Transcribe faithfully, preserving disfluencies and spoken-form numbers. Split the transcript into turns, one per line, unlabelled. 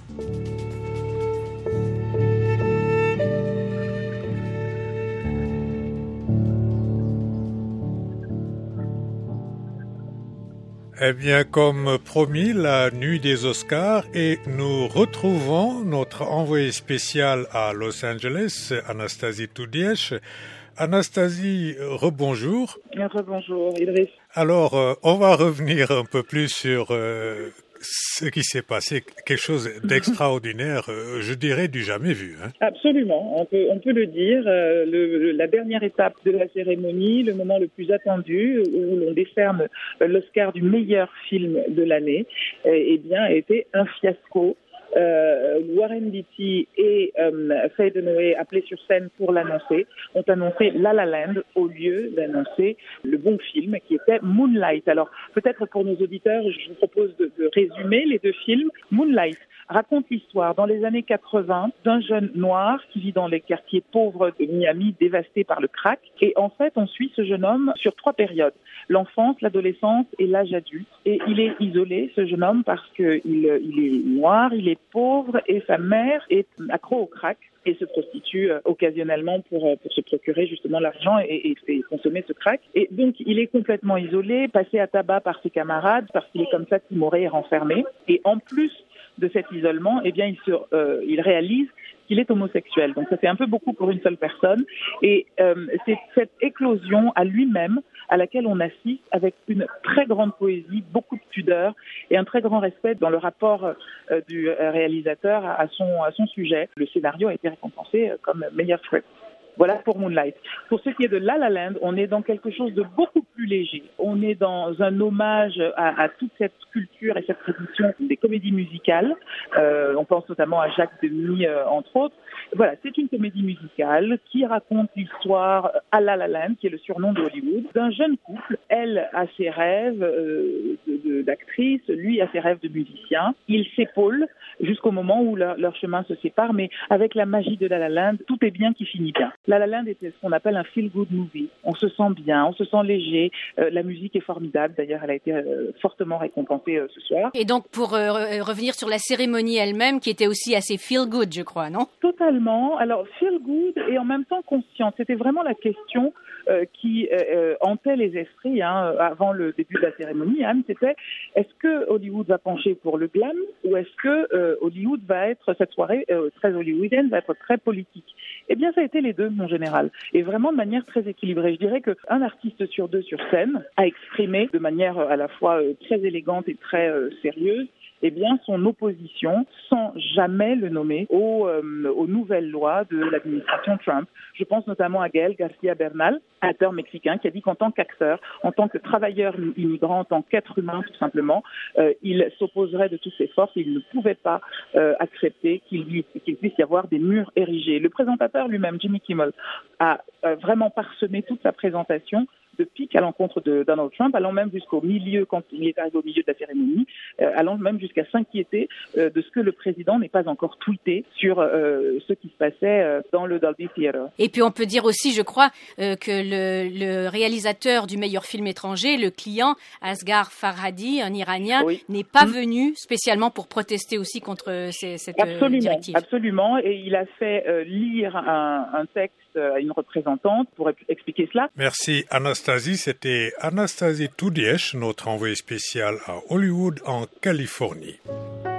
Eh bien, comme promis, la nuit des Oscars et nous retrouvons notre envoyée spéciale à Los Angeles, Anastasie Toudiesh. Anastasie, rebonjour.
Rebonjour, Idriss.
Alors, euh, on va revenir un peu plus sur euh, ce qui s'est passé, quelque chose d'extraordinaire, euh, je dirais du jamais vu. Hein.
Absolument, on peut, on peut le dire. Euh, le, la dernière étape de la cérémonie, le moment le plus attendu, où l'on décerne l'Oscar du meilleur film de l'année, eh, eh bien, a été un fiasco. Euh, Warren Beatty et euh, Faye Dunaway, appelés sur scène pour l'annoncer, ont annoncé La La Land au lieu d'annoncer le bon film qui était Moonlight. Alors peut-être pour nos auditeurs, je vous propose de, de résumer les deux films. Moonlight raconte l'histoire dans les années quatre-vingts d'un jeune noir qui vit dans les quartiers pauvres de Miami dévastés par le crack. Et en fait, on suit ce jeune homme sur trois périodes. L'enfance, l'adolescence et l'âge adulte. Et il est isolé, ce jeune homme, parce qu'il il est noir, il est pauvre et sa mère est accro au crack et se prostitue euh, occasionnellement pour, pour se procurer justement l'argent et, et, et consommer ce crack. Et donc, il est complètement isolé, passé à tabac par ses camarades, parce qu'il est comme ça qu'il mourrait et renfermé. Et en plus de cet isolement, eh bien, il, se, euh, il réalise qu'il est homosexuel. Donc ça fait un peu beaucoup pour une seule personne. Et euh, c'est cette éclosion à lui-même à laquelle on assiste avec une très grande poésie, beaucoup de pudeur et un très grand respect dans le rapport euh, du réalisateur à, à, son, à son sujet. Le scénario a été récompensé comme meilleur script. Voilà pour Moonlight. Pour ce qui est de La La Land, on est dans quelque chose de beaucoup plus léger. On est dans un hommage à, à toute cette culture et cette tradition des comédies musicales. Euh, on pense notamment à Jacques Demy, euh, entre autres. Voilà, c'est une comédie musicale qui raconte l'histoire à La La Land, qui est le surnom de Hollywood, d'un jeune couple. Elle a ses rêves euh, de, de, d'actrice, lui a ses rêves de musicien. Ils s'épaulent jusqu'au moment où leur, leur chemin se sépare, mais avec la magie de La La Land, tout est bien qui finit bien. La La Land était ce qu'on appelle un feel-good movie. On se sent bien, on se sent léger. Euh, la musique est formidable. D'ailleurs, elle a été euh, fortement récompensée euh, ce soir.
Et donc, pour euh, revenir sur la cérémonie elle-même, qui était aussi assez feel-good, je crois, non ?
Totalement. Alors, feel-good et en même temps consciente. C'était vraiment la question euh, qui euh, hantait les esprits hein, avant le début de la cérémonie. Anne, c'était est-ce que Hollywood va pencher pour le glam ou est-ce que euh, Hollywood va être, cette soirée euh, très hollywoodienne, va être très politique ? Eh bien, ça a été les deux, mon général, et vraiment de manière très équilibrée. Je dirais qu'un artiste sur deux sur scène a exprimé de manière à la fois très élégante et très euh, sérieuse eh bien, son opposition, sans jamais le nommer, aux, euh, aux nouvelles lois de l'administration Trump. Je pense notamment à Gael Garcia Bernal, acteur mexicain, qui a dit qu'en tant qu'acteur, en tant que travailleur immigrant, en tant qu'être humain tout simplement, euh, il s'opposerait de toutes ses forces. Il ne pouvait pas euh, accepter qu'il, qu'il puisse y avoir des murs érigés. Le présentateur lui-même, Jimmy Kimmel, a euh, vraiment parsemé toute sa présentation de pique à l'encontre de Donald Trump, allant même jusqu'au milieu, quand il est arrivé au milieu de la cérémonie, euh, allant même jusqu'à s'inquiéter euh, de ce que le président n'ait pas encore tweeté sur euh, ce qui se passait euh, dans le Dolby Theatre.
Et puis on peut dire aussi, je crois, euh, que le, le réalisateur du meilleur film étranger, le client, Asghar Farhadi, un Iranien, oui. n'est pas mmh. venu spécialement pour protester aussi contre ces, cette
absolument,
directive.
Absolument, et il a fait euh, lire un, un texte à une représentante pour expliquer cela.
Merci Anastasie. C'était Anastasie Toudiesh, notre envoyée spéciale à Hollywood en Californie.